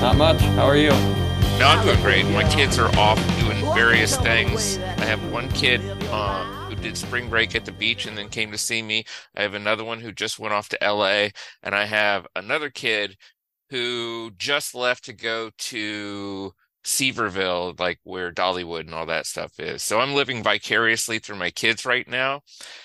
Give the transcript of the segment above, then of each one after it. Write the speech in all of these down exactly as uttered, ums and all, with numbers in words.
Not much. How are you? No, I'm doing great. My kids are off doing various things. I have one kid uh, who did spring break at the beach and then came to see me. I have another one who just went off to L A, and I have another kid who just left to go to Seaverville, like where Dollywood and all that stuff is. So I'm living vicariously through my kids right now.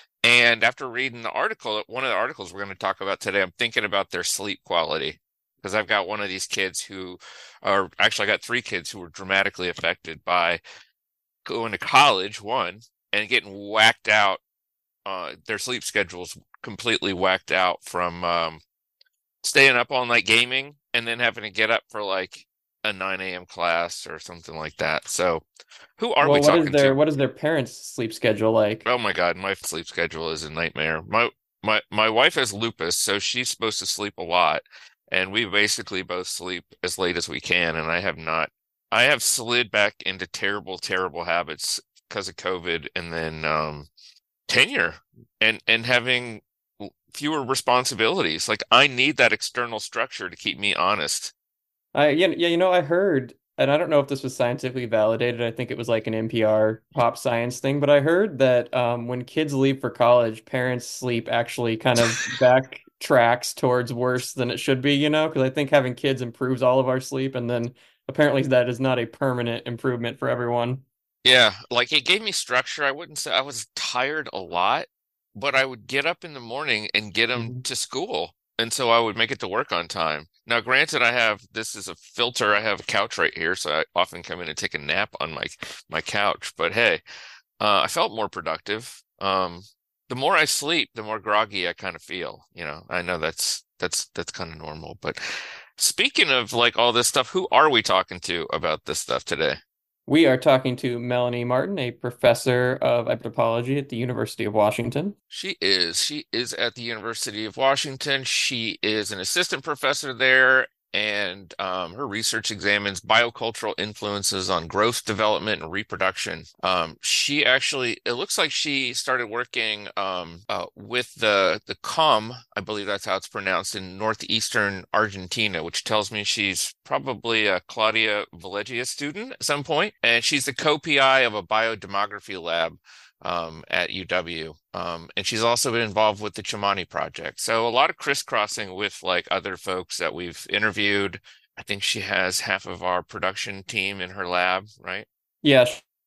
And after reading the article, one of the articles we're going to talk about today, I'm thinking about their sleep quality because I've got one of these kids who are actually, I got three kids who were dramatically affected by going to college, one, and getting whacked out. Uh, their sleep schedules completely whacked out from um, staying up all night gaming and then having to get up for like a nine a m class or something like that. So, who are we Well, what is talking to? their what is their parents' sleep schedule like? Oh my God, my sleep schedule is a nightmare. My my my wife has lupus, so she's supposed to sleep a lot, and we basically both sleep as late as we can, and I have not. I have slid back into terrible, terrible habits because of COVID and then um tenure and and having fewer responsibilities. Like I need that external structure to keep me honest. I yeah, yeah, you know, I heard, and I don't know if this was scientifically validated. I think it was like an N P R pop science thing, but I heard that um, when kids leave for college, parents' sleep actually kind of backtracks towards worse than it should be, you know, because I think having kids improves all of our sleep, and then apparently that is not a permanent improvement for everyone. Yeah, like it gave me structure. I wouldn't say I was tired a lot, but I would get up in the morning and get them Mhm. to school. And so I would make it to work on time. Now, granted, I have this is a filter. I have a couch right here, so I often come in and take a nap on my my couch. But hey, uh, I felt more productive. Um, the more I sleep, the more groggy I kind of feel. You know, I know that's that's that's kind of normal. But speaking of like all this stuff, who are we talking to about this stuff today? We are talking to Melanie Martin, a professor of anthropology at the University of Washington. She is. She is at the University of Washington. She is an assistant professor there, and um, her research examines biocultural influences on growth, development, and reproduction. Um, she actually, it looks like she started working um, uh, with the the C O M, I believe that's how it's pronounced, in northeastern Argentina, which tells me she's probably a Claudia Villegia student at some point, and she's the co-P I of a biodemography lab um, at U W. Um, and she's also been involved with the Chimani Project. So a lot of crisscrossing with like other folks that we've interviewed. I think she has half of our production team in her lab, right? Yeah,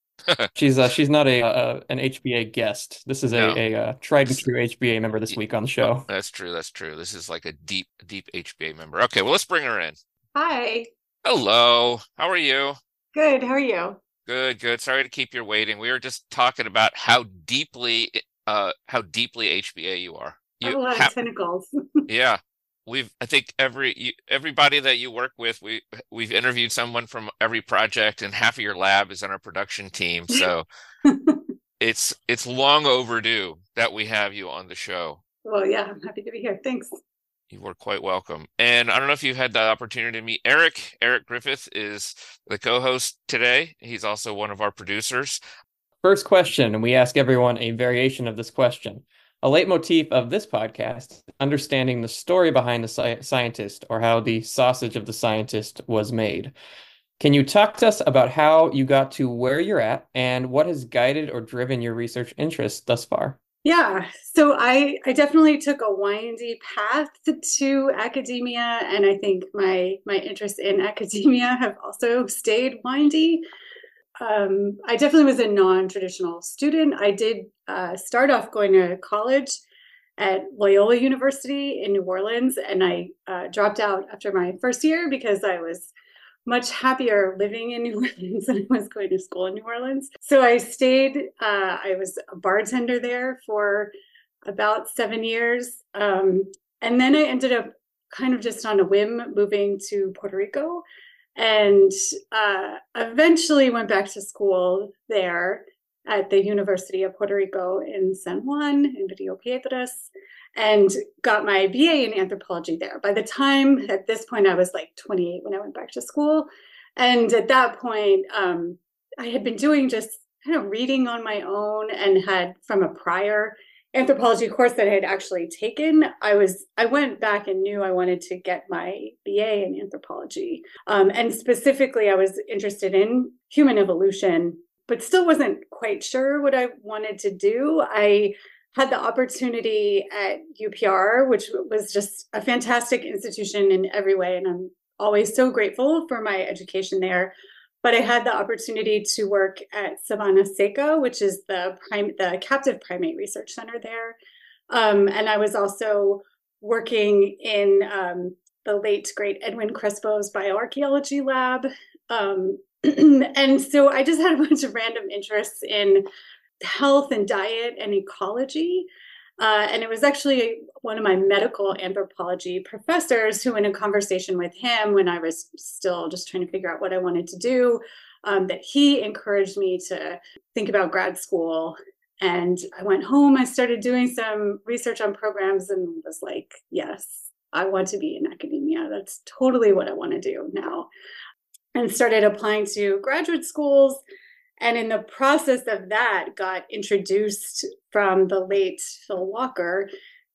she's uh, she's not a uh, an H B A guest. This is No, a a uh, tried and this, true H B A member this y- week on the uh, show. that's true. That's true. This is like a deep, deep H B A member. Okay, well, let's bring her in. Hi. Hello. How are you? Good. How are you? Good, good. Sorry to keep you waiting. We were just talking about how deeply, uh, how deeply H B A you are. I have You a lot of have, tentacles. yeah. We've, I think every you, everybody that you work with, we we've interviewed someone from every project, and half of your lab is on our production team. So it's it's long overdue that we have you on the show. Well, yeah, I'm happy to be here. Thanks. You were quite welcome. And I don't know if you've had the opportunity to meet Eric. Eric Griffith is the co-host today. He's also one of our producers. First question, and we ask everyone a variation of this question. A leitmotif of this podcast, understanding the story behind the sci scientist or how the sausage of the scientist was made. Can you talk to us about how you got to where you're at and what has guided or driven your research interests thus far? Yeah, so I I definitely took a windy path to academia, and I think my my interests in academia have also stayed windy. Um, I definitely was a non-traditional student. I did uh, start off going to college at Loyola University in New Orleans, and I uh, dropped out after my first year because I was much happier living in New Orleans than I was going to school in New Orleans. So I stayed, uh, I was a bartender there for about seven years. Um, and then I ended up kind of just on a whim moving to Puerto Rico and uh, eventually went back to school there at the University of Puerto Rico in San Juan, in Rio Piedras, and got my B A in anthropology there. By the time, at this point, I was like twenty-eight when I went back to school. And at that point, um, I had been doing just kind of reading on my own and had from a prior anthropology course that I had actually taken, I was I went back and knew I wanted to get my B A in anthropology. Um, and specifically, I was interested in human evolution, but still wasn't quite sure what I wanted to do. I had the opportunity at U P R, which was just a fantastic institution in every way, and I'm always so grateful for my education there. But I had the opportunity to work at Savannah Seco, which is the prime, the captive primate research center there. Um, and I was also working in um, the late great Edwin Crespo's bioarchaeology lab. Um, and so I just had a bunch of random interests in health and diet and ecology. Uh, and it was actually one of my medical anthropology professors who, in a conversation with him when I was still just trying to figure out what I wanted to do, um, that he encouraged me to think about grad school. And I went home, I started doing some research on programs and was like, yes, I want to be in academia. That's totally what I want to do now. And started applying to graduate schools. And in the process of that, got introduced from the late Phil Walker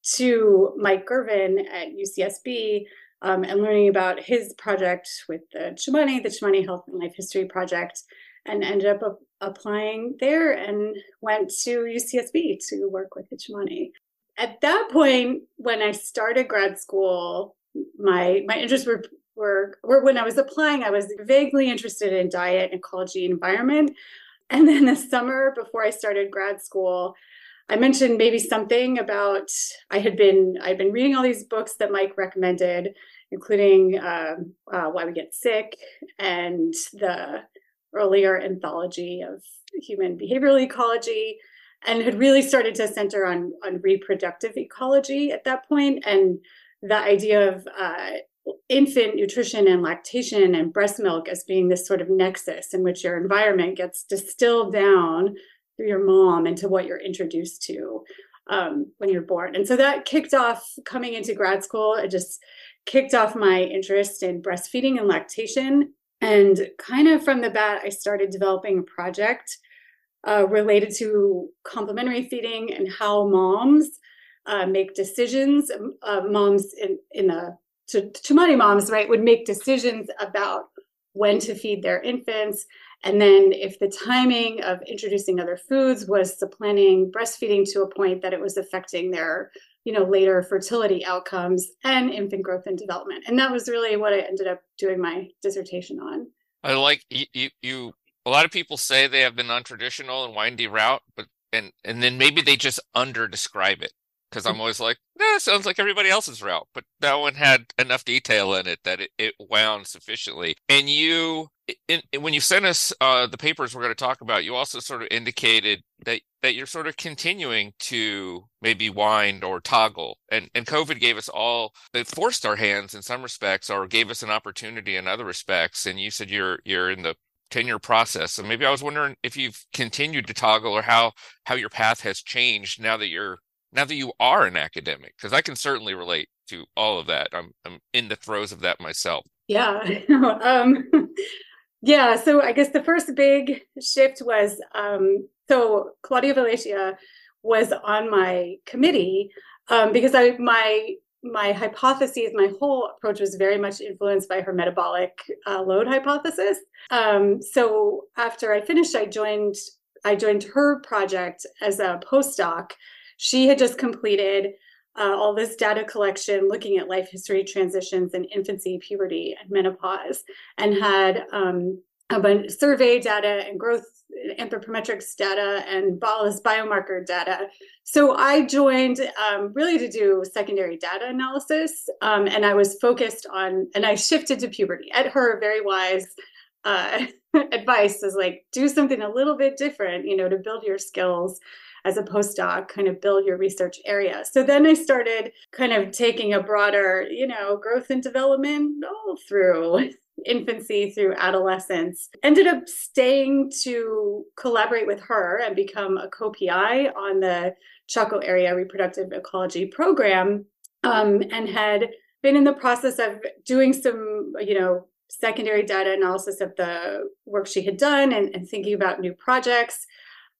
to Mike Girvin at U C S B, um, and learning about his project with the Chumani, the Chumani Health and Life History Project, and ended up a- applying there and went to U C S B to work with the Chumani. At that point, when I started grad school, my my interests were Were, were when I was applying, I was vaguely interested in diet, ecology, environment. And then the summer before I started grad school, I mentioned maybe something about I had been I'd been reading all these books that Mike recommended, including um, uh, Why We Get Sick and the earlier anthology of human behavioral ecology, and had really started to center on on reproductive ecology at that point, and the idea of uh, infant nutrition and lactation and breast milk as being this sort of nexus in which your environment gets distilled down through your mom into what you're introduced to um, when you're born. And so that kicked off coming into grad school. It just kicked off my interest in breastfeeding and lactation. And kind of from the bat, I started developing a project uh, related to complementary feeding and how moms uh, make decisions. Uh, moms in, in the To, Chumani moms, right, would make decisions about when to feed their infants. And then if the timing of introducing other foods was supplanting breastfeeding to a point that it was affecting their, you know, later fertility outcomes and infant growth and development. And that was really what I ended up doing my dissertation on. I like you, you, you a lot of people say they have the non-traditional and windy route, but and and then maybe they just under describe it. Because I'm always like, nah, it sounds like everybody else's route. But that one had enough detail in it that it, it wound sufficiently. And you, in, in, when you sent us uh, the papers we're going to talk about, you also sort of indicated that, that you're sort of continuing to maybe wind or toggle. And, and COVID gave us all, it forced our hands in some respects, or gave us an opportunity in other respects. And you said you're you're in the tenure process. So maybe I was wondering if you've continued to toggle, or how how your path has changed now that you're Now that you are an academic, because I can certainly relate to all of that. I'm I'm in the throes of that myself. Yeah. um, yeah. So I guess the first big shift was, um, so Claudia Valencia was on my committee um, because I my my hypotheses, my whole approach was very much influenced by her metabolic uh, load hypothesis. Um, so after I finished, I joined I joined her project as a postdoc. She had just completed uh, all this data collection, looking at life history transitions in infancy, puberty, and menopause, and had um, a bunch of survey data and growth anthropometrics data and BALAS biomarker data. So I joined um, really to do secondary data analysis, um, and I was focused on, and I shifted to puberty. At her very wise uh, advice is like, do something a little bit different, you know, to build your skills as a postdoc, kind of build your research area. So then I started kind of taking a broader, you know, growth and development all through infancy, through adolescence. Ended up staying to collaborate with her and become a co-P I on the Chaco Area Reproductive Ecology Program, um, and had been in the process of doing some, you know, secondary data analysis of the work she had done, and, and thinking about new projects.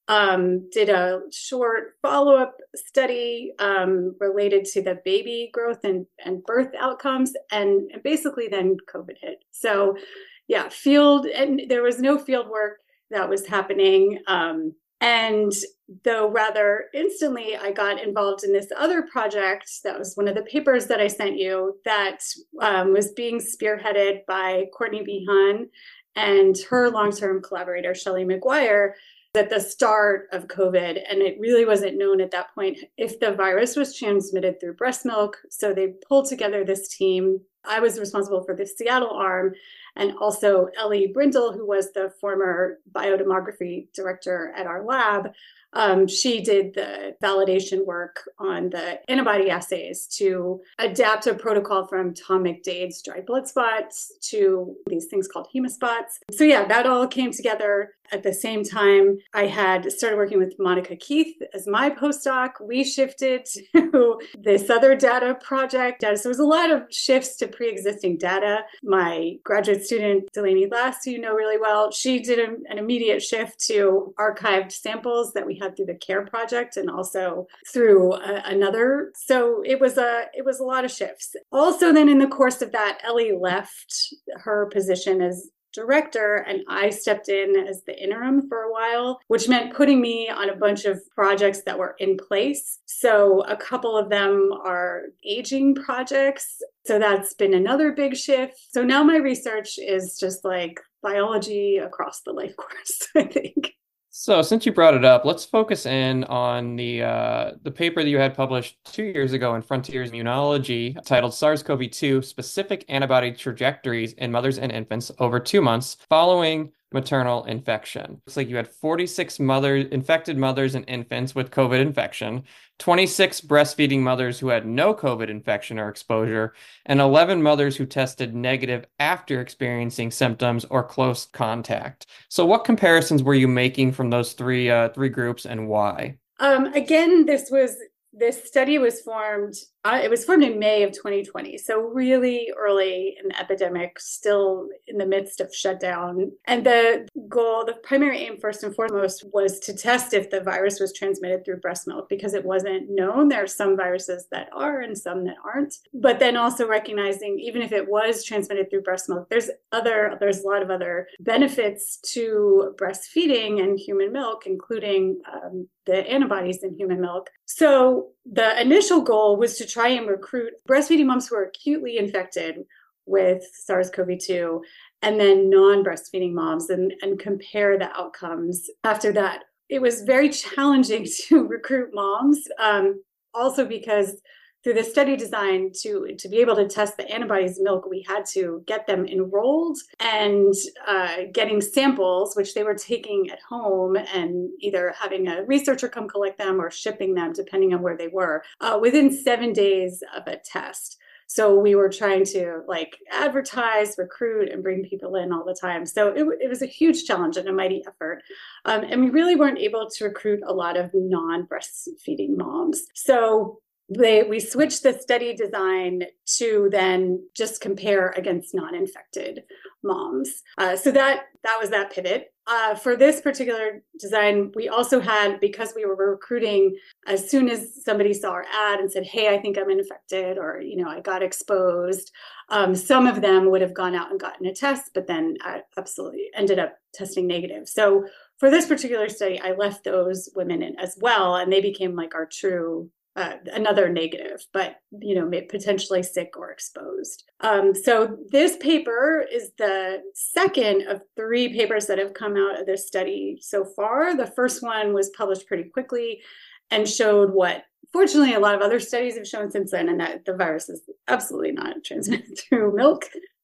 um, did a short follow-up study um, related to the baby growth and, and birth outcomes, and, and basically then COVID hit. So yeah, field, and there was no field work that was happening. Um, and though rather instantly, I got involved in this other project that was one of the papers that I sent you that um, was being spearheaded by Courtney Behan and her long-term collaborator, Shelley McGuire, at the start of COVID. And it really wasn't known at that point if the virus was transmitted through breast milk. So they pulled together this team. I was responsible for the Seattle arm, and also Ellie Brindle, who was the former biodemography director at our lab. Um, she did the validation work on the antibody assays to adapt a protocol from Tom McDade's dried blood spots to these things called hemospots. So yeah, that all came together at the same time. I had started working with Monica Keith as my postdoc. We shifted to this other data project. So there was a lot of shifts to pre-existing data. My graduate student, Delaney Lass, who you know really well, she did a, an immediate shift to archived samples that we had through the CARE project and also through a, another. So it was a it was a lot of shifts. Also, then in the course of that, Ellie left her position as director, and I stepped in as the interim for a while, which meant putting me on a bunch of projects that were in place. So a couple of them are aging projects. So that's been another big shift. So now my research is just like biology across the life course, I think. So since you brought it up, let's focus in on the uh, the paper that you had published two years ago in Frontiers Immunology titled SARS-CoV two Specific Antibody Trajectories in Mothers and Infants Over Two Months Following Maternal Infection. Looks like you had forty-six mother, infected mothers and infants with COVID infection, twenty-six breastfeeding mothers who had no COVID infection or exposure, and eleven mothers who tested negative after experiencing symptoms or close contact. So what comparisons were you making from those three uh, three groups, and why? Um, again, this was this study was formed, uh, it was formed in May of twenty twenty. So really early in the epidemic, still in the midst of shutdown. And the goal, the primary aim first and foremost was to test if the virus was transmitted through breast milk, because it wasn't known. There are some viruses that are and some that aren't. But then also recognizing even if it was transmitted through breast milk, there's other, there's a lot of other benefits to breastfeeding and human milk, including um, the antibodies in human milk. So the initial goal was to try and recruit breastfeeding moms who are acutely infected with SARS-CoV two and then non-breastfeeding moms and, and compare the outcomes after that. It was very challenging to recruit moms, um, also because through the study design, to, to be able to test the antibodies in milk, we had to get them enrolled and uh, getting samples, which they were taking at home and either having a researcher come collect them or shipping them, depending on where they were, uh, within seven days of a test. So we were trying to like advertise, recruit, and bring people in all the time. So it, it was a huge challenge and a mighty effort. Um, and we really weren't able to recruit a lot of non-breastfeeding moms. So They, we switched the study design to then just compare against non-infected moms. Uh, so that that was that pivot. Uh, for this particular design, we also had, because we were recruiting, as soon as somebody saw our ad and said, hey, I think I'm infected, or, you know, I got exposed, um, some of them would have gone out and gotten a test, but then I absolutely ended up testing negative. So for this particular study, I left those women in as well, and they became like our true Uh, another negative, but, you know, potentially sick or exposed. Um, so this paper is the second of three papers that have come out of this study so far. The first one was published pretty quickly and showed what, fortunately, a lot of other studies have shown since then, and that the virus is absolutely not transmitted through milk.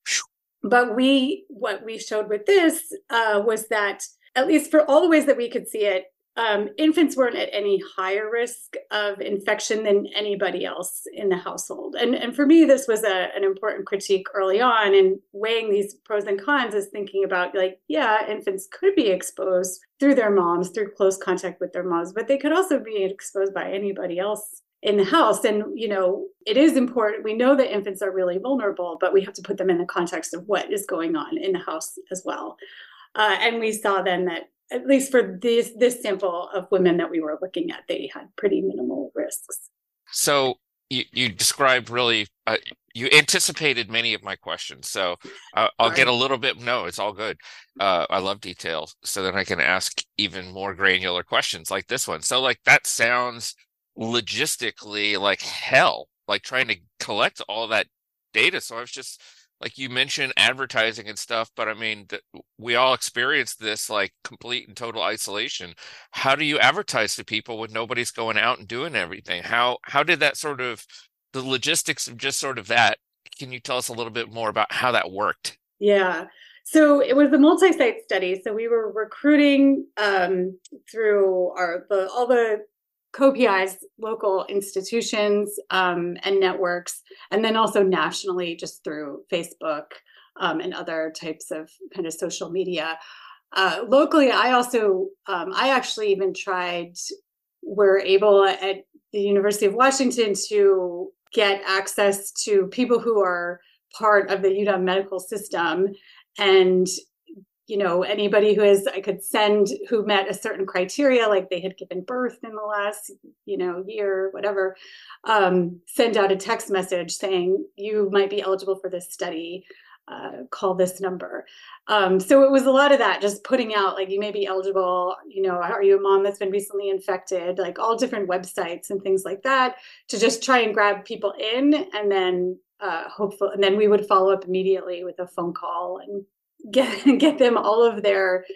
But we, what we showed with this uh, was that, at least for all the ways that we could see it, Um, infants weren't at any higher risk of infection than anybody else in the household. And, and for me, this was a, an important critique early on, and weighing these pros and cons is thinking about, like, yeah, infants could be exposed through their moms, through close contact with their moms, but they could also be exposed by anybody else in the house. And, you know, it is important. We know that infants are really vulnerable, but we have to put them in the context of what is going on in the house as well. Uh, and we saw then that at least for this this sample of women that we were looking at, they had pretty minimal risks. So you, you described really, uh, you anticipated many of my questions. So uh, I'll get a little bit, no, it's all good. Uh, I love details so that I can ask even more granular questions like this one. So like that sounds logistically like hell, like trying to collect all that data. So I was just, like you mentioned advertising and stuff, but I mean, th- we all experience this like complete and total isolation. How do you advertise to people when nobody's going out and doing everything? How how did that sort of the logistics of just sort of that? Can you tell us a little bit more about how that worked? Yeah. So it was a multi-site study. So we were recruiting um, through our the all the C O P I's local institutions um, and networks, and then also nationally just through Facebook um, and other types of kind of social media. Uh, locally, I also, um, I actually even tried, we're able at the University of Washington to get access to people who are part of the U W medical system. And you know, anybody who is, I could send who met a certain criteria, like they had given birth in the last, you know, year, whatever, um, send out a text message saying you might be eligible for this study, uh, call this number. Um, so it was a lot of that, just putting out like, you may be eligible, you know, are you a mom that's been recently infected, like all different websites and things like that, to just try and grab people in, and then uh, hopefully, and then we would follow up immediately with a phone call and get get them all of their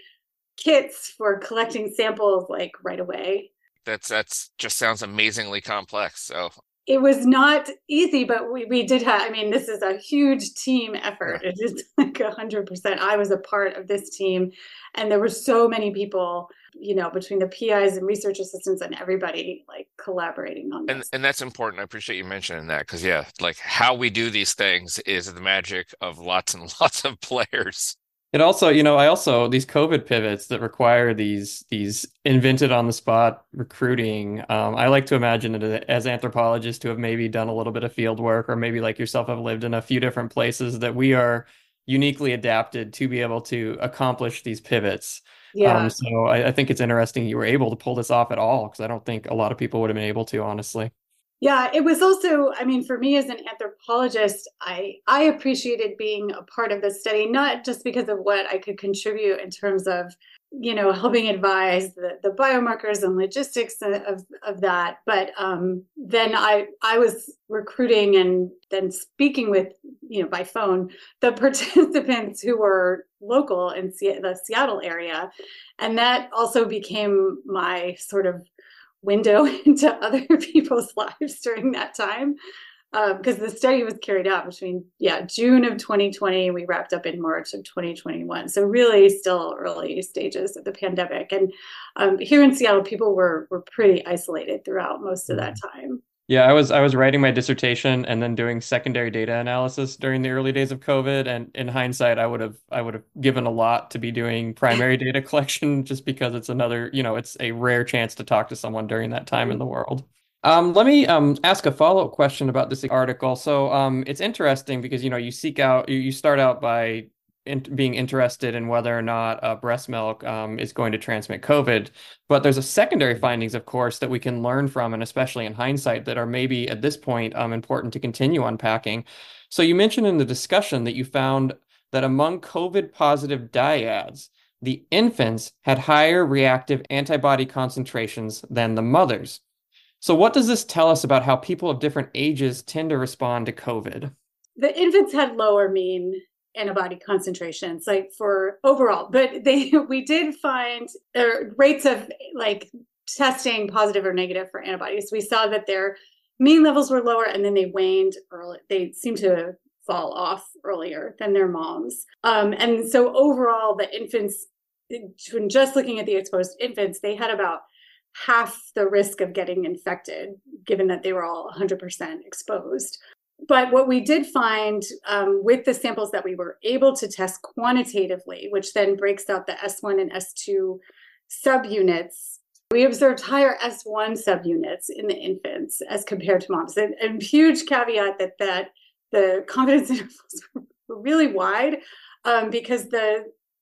kits for collecting samples like right away. That's that's just sounds amazingly complex. So it was not easy, but we, we did have, I mean, this is a huge team effort. yeah. It is like a hundred percent. I was a part of this team, and there were so many people, you know, between the P Is and research assistants and everybody like collaborating on this. And and that's important. I appreciate you mentioning that, because yeah, like how we do these things is the magic of lots and lots of players. It also, you know, I also these COVID pivots that require these these invented on the spot recruiting. Um, I like to imagine it as anthropologists who have maybe done a little bit of field work, or maybe like yourself have lived in a few different places, that we are uniquely adapted to be able to accomplish these pivots. Yeah. Um, so I, I think it's interesting you were able to pull this off at all, because I don't think a lot of people would have been able to, honestly. Yeah, it was also, I mean, for me as an anthropologist, I I appreciated being a part of this study, not just because of what I could contribute in terms of, you know, helping advise the, the biomarkers and logistics of, of that, but um, then I I was recruiting and then speaking with, you know, by phone, the participants who were local in Se- the Seattle area. And that also became my sort of window into other people's lives during that time, because um, the study was carried out between yeah June of twenty twenty, we wrapped up in March of twenty twenty-one, so really still early stages of the pandemic. And um, here in Seattle, people were were pretty isolated throughout most of that time. Yeah, I was I was writing my dissertation and then doing secondary data analysis during the early days of COVID. And in hindsight, I would have I would have given a lot to be doing primary data collection, just because it's another, you know, it's a rare chance to talk to someone during that time in the world. Um, let me um, ask a follow-up question about this article. So um, it's interesting because, you know, you seek out, you, you start out by in, being interested in whether or not uh, breast milk um, is going to transmit COVID. But there's a secondary findings, of course, that we can learn from, and especially in hindsight, that are maybe at this point um, important to continue unpacking. So you mentioned in the discussion that you found that among COVID positive dyads, the infants had higher reactive antibody concentrations than the mothers. So what does this tell us about how people of different ages tend to respond to COVID? The infants had lower mean antibody concentrations, like for overall, but they we did find uh, rates of like testing positive or negative for antibodies. We saw that their mean levels were lower, and then they waned early. They seemed to fall off earlier than their moms. Um, and so overall, the infants, when just looking at the exposed infants, they had about half the risk of getting infected, given that they were all one hundred percent exposed. But what we did find um, with the samples that we were able to test quantitatively, which then breaks out the S one and S two subunits, we observed higher S one subunits in the infants as compared to moms. And a huge caveat that, that the confidence intervals were really wide um, because the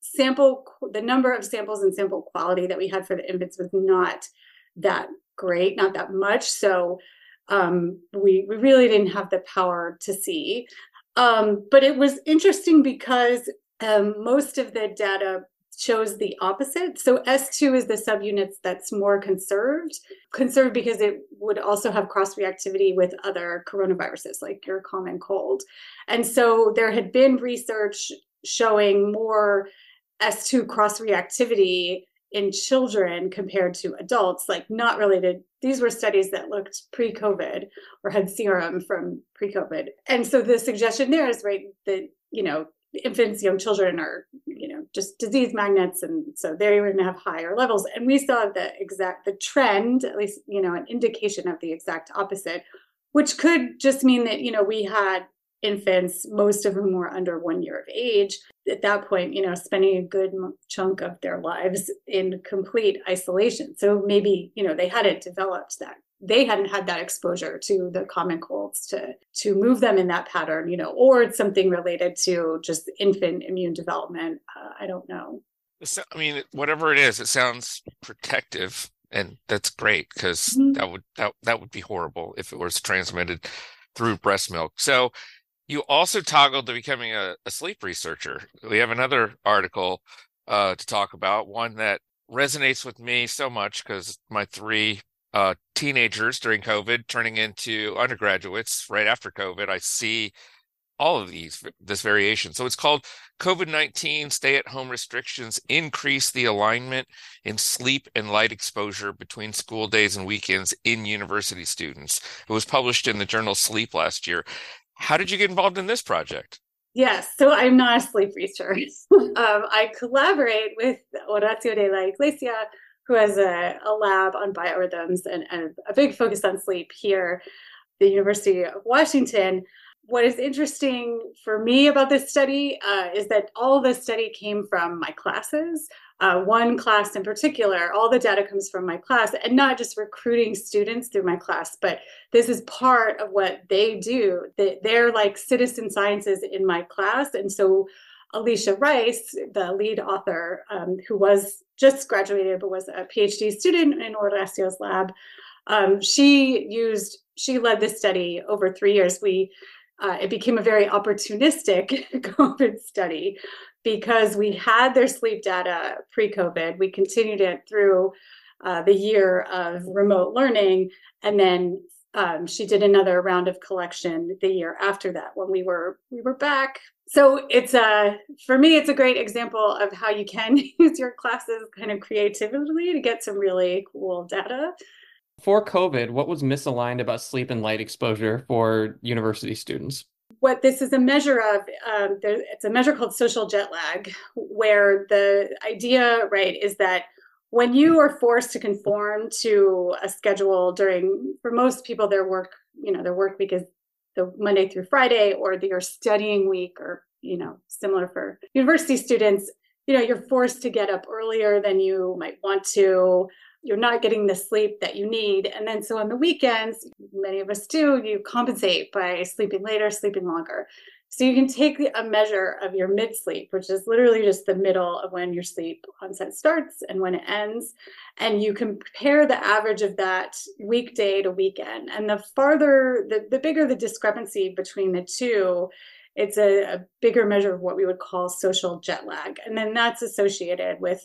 sample, the number of samples and sample quality that we had for the infants was not that great, not that much. So um, we, we really didn't have the power to see. Um, but it was interesting because um, most of the data shows the opposite. So S two is the subunits that's more conserved, conserved because it would also have cross-reactivity with other coronaviruses like your common cold. And so there had been research showing more S two cross-reactivity in children compared to adults, like not related. These were studies that looked pre-COVID or had serum from pre-COVID. And so the suggestion there is, right, that, you know, infants, young children are, you know, just disease magnets. And so they're going to have higher levels. And we saw the exact, the trend, at least, you know, an indication of the exact opposite, which could just mean that, you know, we had infants, most of whom were under one year of age, at that point, you know, spending a good chunk of their lives in complete isolation. So maybe, you know, they hadn't developed that. They hadn't had that exposure to the common colds to to move them in that pattern, you know, or it's something related to just infant immune development. Uh, I don't know. So, I mean, whatever it is, it sounds protective, and that's great because Mhm. that would that that would be horrible if it was transmitted through breast milk. So you also toggled to becoming a, a sleep researcher. We have another article uh, to talk about, one that resonates with me so much because my three uh, teenagers during COVID turning into undergraduates right after COVID, I see all of these, this variation. So it's called COVID nineteen Stay-at-Home Restrictions Increase the Alignment in Sleep and Light Exposure Between School Days and Weekends in University Students. It was published in the journal Sleep last year. How did you get involved in this project? Yes, so I'm not a sleep researcher. um, I collaborate with Horacio de la Iglesia, who has a, a lab on biorhythms and, and a big focus on sleep here at the University of Washington. What is interesting for me about this study uh, is that all the study came from my classes. Uh, one class in particular, all the data comes from my class, and not just recruiting students through my class, but this is part of what they do. They're like citizen sciences in my class. And so Alicia Rice, the lead author, um, who was just graduated, but was a PhD student in Horacio's lab, um, she used, she led this study over three years. We Uh, it became a very opportunistic COVID study because we had their sleep data pre-COVID. We continued it through uh, the year of remote learning. And then um, she did another round of collection the year after that when we were we were back. So it's a, for me, it's a great example of how you can use your classes kind of creatively to get some really cool data. For COVID, what was misaligned about sleep and light exposure for university students? What this is a measure of, um, there, it's a measure called social jet lag, where the idea, right, is that when you are forced to conform to a schedule during, for most people, their work, you know, their work week is the Monday through Friday, or your studying week, or, you know, similar for university students, you know, you're forced to get up earlier than you might want to. You're not getting the sleep that you need. And then so on the weekends, many of us do, you compensate by sleeping later, sleeping longer. So you can take a measure of your mid-sleep, which is literally just the middle of when your sleep onset starts and when it ends. And you compare the average of that weekday to weekend. And the farther, the, the bigger the discrepancy between the two, it's a, a bigger measure of what we would call social jet lag. And then that's associated with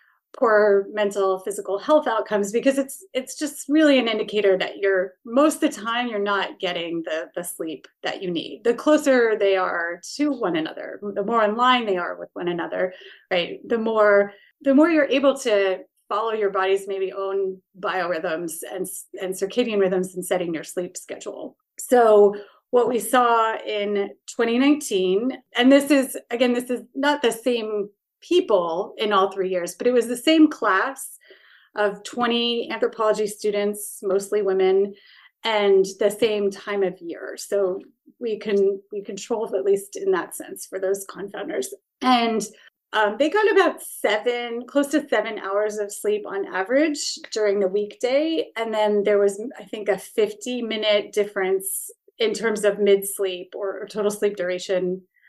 poor mental, physical health outcomes, because it's it's just really an indicator that you're, most of the time, you're not getting the, the sleep that you need. The closer they are to one another, the more in line they are with one another, right? The more the more you're able to follow your body's maybe own biorhythms and, and circadian rhythms in setting your sleep schedule. So what we saw in twenty nineteen, and this is, again, this is not the same people in all three years, but it was the same class of twenty anthropology students, mostly women, and the same time of year. So we can we control, at least in that sense, for those confounders. And um, they got about seven, close to seven hours of sleep on average during the weekday. And then there was, I think, a fifty minute difference in terms of mid-sleep or, or total sleep duration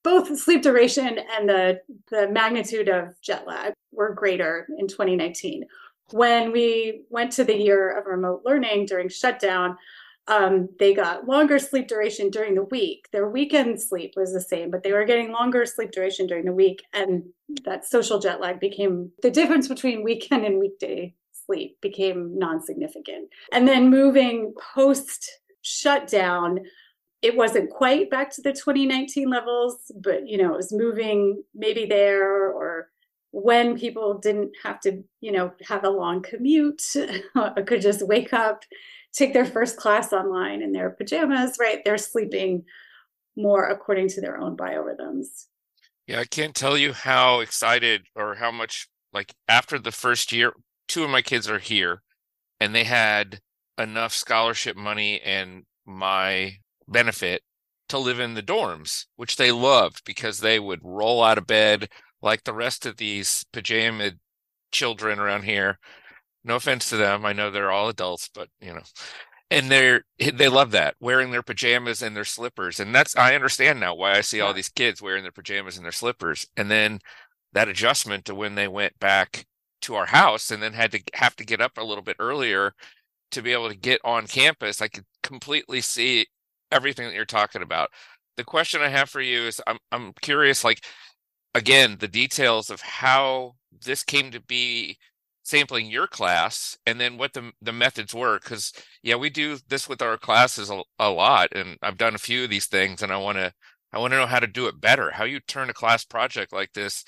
both sleep duration and the, the magnitude of jet lag were greater in twenty nineteen. When we went to the year of remote learning during shutdown, um, they got longer sleep duration during the week. Their weekend sleep was the same, but they were getting longer sleep duration during the week. And that social jet lag became the difference between weekend and weekday sleep became non-significant. And then moving post shutdown, it wasn't quite back to the twenty nineteen levels, but, you know, it was moving maybe there, or when people didn't have to, you know, have a long commute, could just wake up, take their first class online in their pajamas, right? They're sleeping more according to their own biorhythms. Yeah, I can't tell you how excited or how much, like after the first year, two of my kids are here and they had enough scholarship money and my benefit to live in the dorms, which they loved because they would roll out of bed like the rest of these pajama children around here. No offense to them. I know they're all adults, but you know, and they're they love that, wearing their pajamas and their slippers. And that's, I understand now why I see all these kids wearing their pajamas and their slippers. And then that adjustment to when they went back to our house and then had to have to get up a little bit earlier to be able to get on campus, I could completely see everything that you're talking about. The question I have for you is, I'm I'm curious, like, again, the details of how this came to be sampling your class and then what the the methods were. Because, yeah, we do this with our classes a, a lot, and I've done a few of these things, and I want to I want to know how to do it better, how you turn a class project like this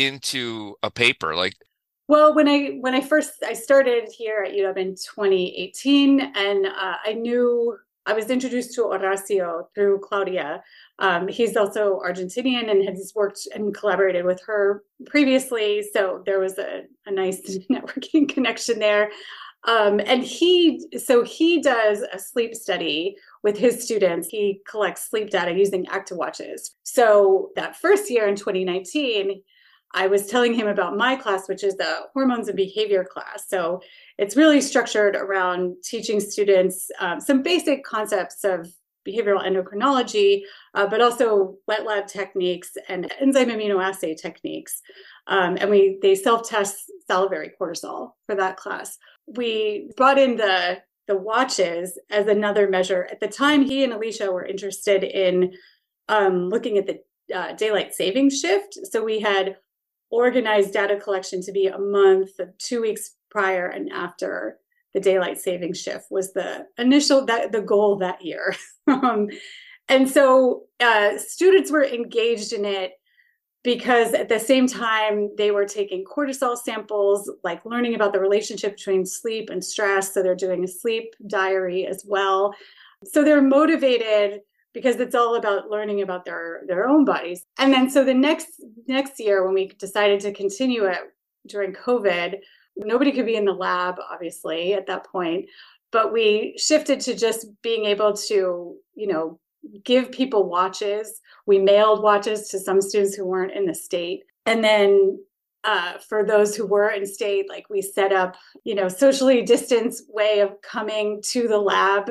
into a paper. Like, well, when I when I first I started here at U W in twenty eighteen, and uh, I knew I was introduced to Horacio through Claudia. Um, he's also Argentinian and has worked and collaborated with her previously. So there was a, a nice networking connection there. Um, and he, so he does a sleep study with his students. He collects sleep data using ActiWatches. So that first year in twenty nineteen, I was telling him about my class, which is the hormones and behavior class. So it's really structured around teaching students um, some basic concepts of behavioral endocrinology, uh, but also wet lab techniques and enzyme immunoassay techniques. Um, and we they self-test salivary cortisol for that class. We brought in the, the watches as another measure. At the time, he and Alicia were interested in um, looking at the uh, daylight saving shift. So we had organized data collection to be a month, two weeks prior and after the daylight saving shift was the initial, that the goal that year. um, and so uh, students were engaged in it because at the same time they were taking cortisol samples, like learning about the relationship between sleep and stress. So they're doing a sleep diary as well. So they're motivated because it's all about learning about their, their own bodies. And then so the next next year, when we decided to continue it during COVID, nobody could be in the lab, obviously, at that point. But we shifted to just being able to, you know, give people watches. We mailed watches to some students who weren't in the state. And then uh, for those who were in state, like we set up, you know, socially distanced way of coming to the lab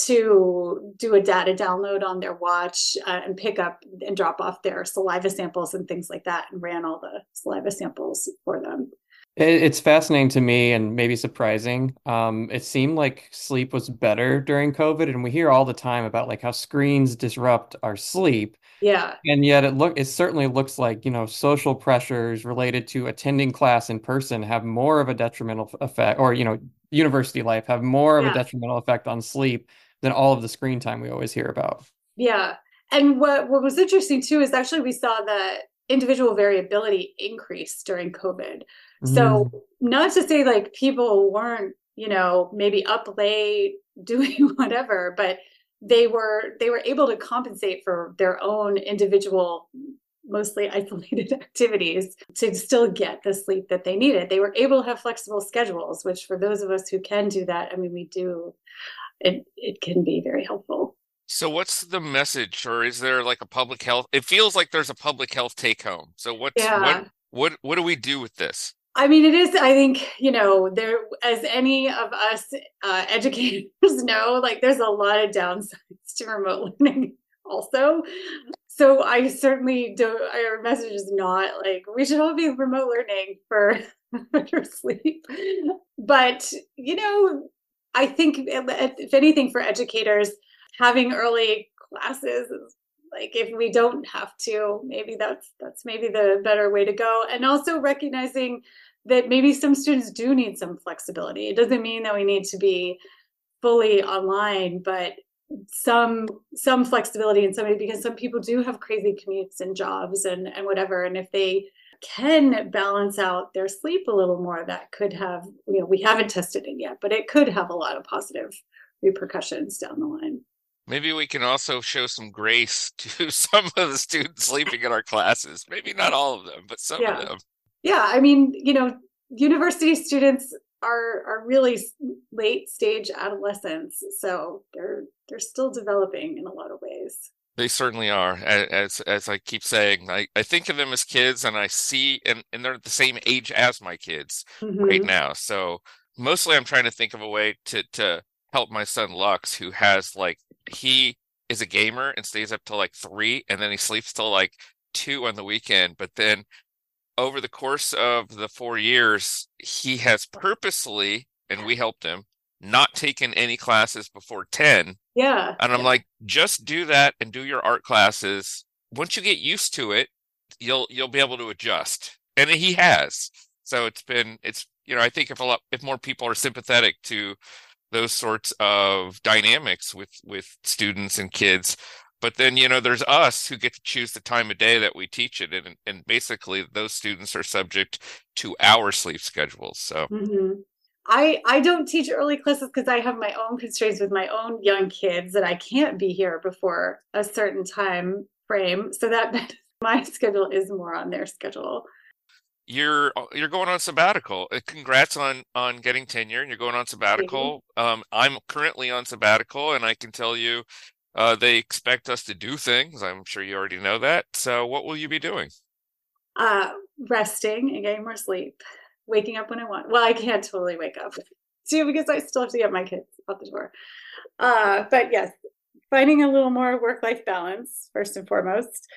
to do a data download on their watch uh, and pick up and drop off their saliva samples and things like that, and ran all the saliva samples for them. It's fascinating to me and maybe surprising. Um, it seemed like sleep was better during COVID, and we hear all the time about like how screens disrupt our sleep. Yeah. And yet it look it certainly looks like, you know, social pressures related to attending class in person have more of a detrimental effect, or, you know, university life have more of a Yeah. detrimental effect on sleep than all of the screen time we always hear about. Yeah. And what, what was interesting too is actually we saw the individual variability increase during COVID. So Mhm. not to say like people weren't, you know, maybe up late doing whatever, but they were they were able to compensate for their own individual, mostly isolated activities to still get the sleep that they needed. They were able to have flexible schedules, which for those of us who can do that, I mean, we do, it it can be very helpful. so what's the message, or is there like a public health? It feels like there's a public health take home. So what's what Yeah. what what do we do with this? I mean, it is, I think, you know, there, as any of us uh, educators know, like there's a lot of downsides to remote learning also. So I certainly don't, our message is not like we should all be remote learning for, for sleep. But, you know, I think if if anything for educators, having early classes is like if we don't have to, maybe that's that's maybe the better way to go. And also recognizing that maybe some students do need some flexibility. It doesn't mean that we need to be fully online, but some some flexibility in somebody because some people do have crazy commutes and jobs and and whatever, and if they can balance out their sleep a little more, that could have, you know, we haven't tested it yet, but it could have a lot of positive repercussions down the line. Maybe we can also show some grace to some of the students sleeping in our classes. Maybe not all of them, but some Yeah. of them. Yeah, I mean, you know, university students are are really late stage adolescents, so they're they're still developing in a lot of ways. They certainly are. As as I keep saying, I, I think of them as kids and I see and, and they're the same age as my kids right Mm-hmm. now. So mostly I'm trying to think of a way to to help my son Lux, who has like he is a gamer and stays up till like three and then he sleeps till like two on the weekend. But then over the course of the four years, he has purposely, and we helped him, not taken any classes before ten. Yeah, And I'm yeah. like, just do that and do your art classes. Once you get used to it, you'll you'll be able to adjust. And he has. So it's been it's you know, I think if a lot if more people are sympathetic to those sorts of dynamics with with students and kids. But then, you know, there's us who get to choose the time of day that we teach it. And, and basically, those students are subject to our sleep schedules. So, Mm-hmm. I I don't teach early classes because I have my own constraints with my own young kids that I can't be here before a certain time frame. So that my schedule is more on their schedule. you're you're going on sabbatical. Uh, Congrats on on getting tenure, and you're going on sabbatical. Um, I'm currently on sabbatical, and I can tell you, uh, they expect us to do things. I'm sure you already know that. So, what will you be doing? Uh, resting and getting more sleep, waking up when I want. Well, I can't totally wake up too because I still have to get my kids out the door. Uh, but yes, finding a little more work-life balance first and foremost.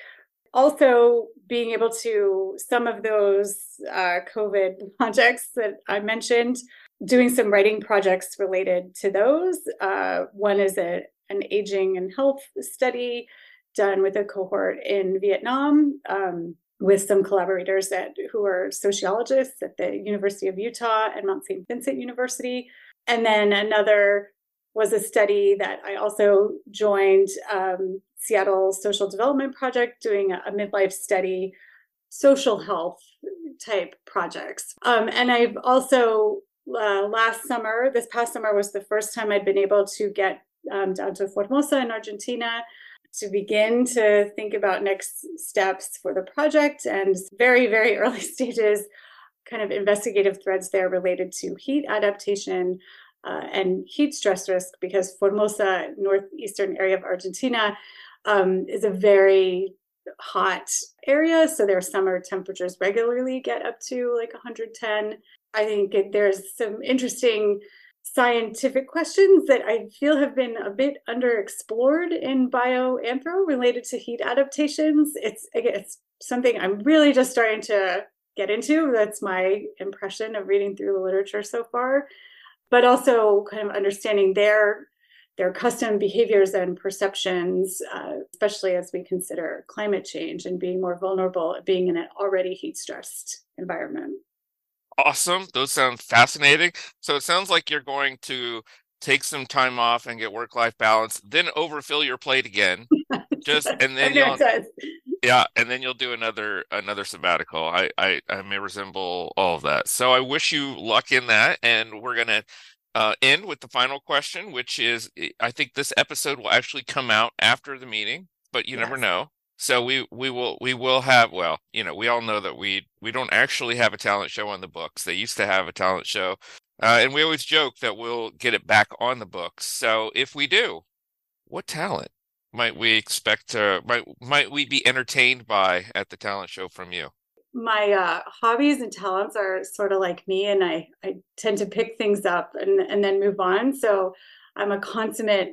Also, being able to some of those uh, COVID projects that I mentioned, doing some writing projects related to those. Uh, one is a an aging and health study done with a cohort in Vietnam. Um, with some collaborators at, who are sociologists at the University of Utah and Mount Saint Vincent University. And then another was a study that I also joined, um, Seattle Social Development Project, doing a, a midlife study, social health type projects. Um, and I've also, uh, last summer, this past summer was the first time I'd been able to get um, down to Formosa in Argentina to begin to think about next steps for the project, and very, very early stages, kind of investigative threads there related to heat adaptation uh, and heat stress risk, because Formosa, northeastern area of Argentina, um, is a very hot area. So their summer temperatures regularly get up to like one hundred ten. I think it, there's some interesting scientific questions that I feel have been a bit underexplored in bioanthro related to heat adaptations. It's it's something I'm really just starting to get into. That's my impression of reading through the literature so far, but also kind of understanding their their custom behaviors and perceptions, uh, especially as we consider climate change and being more vulnerable, being in an already heat stressed environment. Awesome. Those sound fascinating. So it sounds like you're going to take some time off and get work-life balance, then overfill your plate again. Just and then you'll yeah, and then you'll do another another sabbatical. I, I I may resemble all of that. So I wish you luck in that. And we're gonna uh, end with the final question, which is I think this episode will actually come out after the meeting, but you yes. never know. So we we will we will have well, you know, we all know that we we don't actually have a talent show on the books. They used to have a talent show, uh, and we always joke that we'll get it back on the books. So if we do, what talent might we expect to might might we be entertained by at the talent show from you? My uh, hobbies and talents are sort of like me, and I I tend to pick things up and and then move on. So I'm a consummate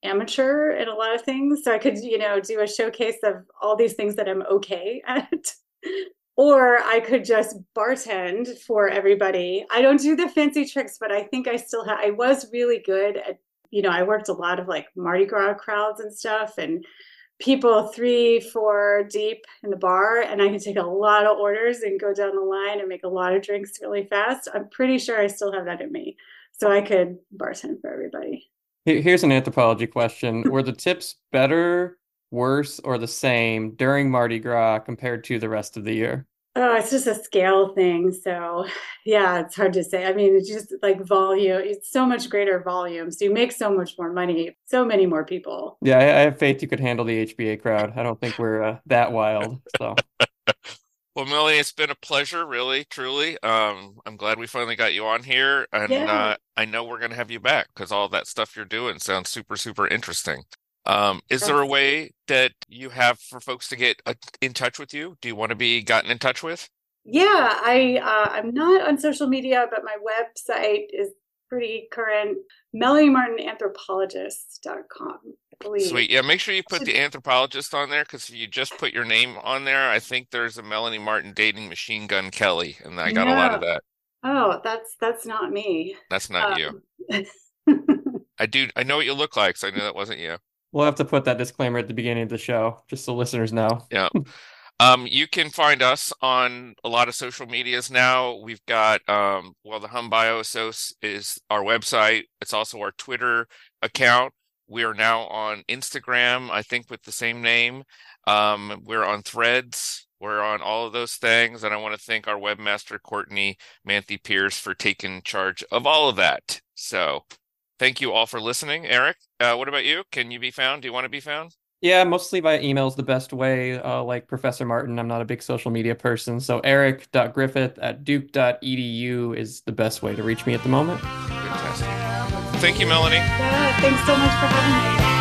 amateur in a lot of things. So I could, you know, do a showcase of all these things that I'm okay at. Or I could just bartend for everybody. I don't do the fancy tricks, but I think I still have, I was really good at, you know, I worked a lot of like Mardi Gras crowds and stuff, and people three, four deep in the bar, and I could take a lot of orders and go down the line and make a lot of drinks really fast. I'm pretty sure I still have that in me. So I could bartend for everybody. Here's an anthropology question. Were the tips better, worse, or the same during Mardi Gras compared to the rest of the year? Oh, it's just a scale thing. So, yeah, it's hard to say. I mean, it's just like volume. It's so much greater volume. So you make so much more money, so many more people. Yeah, I, I have faith you could handle the H B A crowd. I don't think we're uh, that wild. So, Well, Melanie, it's been a pleasure, really, truly. Um, I'm glad we finally got you on here, and Yeah. uh, I know we're going to have you back because all that stuff you're doing sounds super, super interesting. Um, is there a way that you have for folks to get uh, in touch with you? Do you want to be gotten in touch with? Yeah, I uh, I'm not on social media, but my website is pretty current. Melanie Martin Anthropologist dot com, I believe. Sweet. Yeah, make sure you put the anthropologist on there because if you just put your name on there, I think there's a Melanie Martin dating Machine Gun Kelly, and I got a lot of No. that. Oh, that's that's not me. That's not you. Um, I do. I know what you look like, so I knew that wasn't you. we'll have to put that disclaimer at the beginning of the show, just so listeners know. Yeah. Um, you can find us on a lot of social medias now. We've got, um, well, the Hum Biosos is our website. It's also our Twitter account. We are now on Instagram, I think, with the same name. Um, we're on Threads. We're on all of those things. And I want to thank our webmaster, Courtney Manthe Pierce, for taking charge of all of that. So thank you all for listening. Eric, uh, what about you? Can you be found? Do you want to be found? Yeah, mostly by email is the best way. Uh, like Professor Martin, I'm not a big social media person. So eric dot griffith at duke dot e d u is the best way to reach me at the moment. Fantastic. Thank you, Melanie. yeah, thanks so much for having me.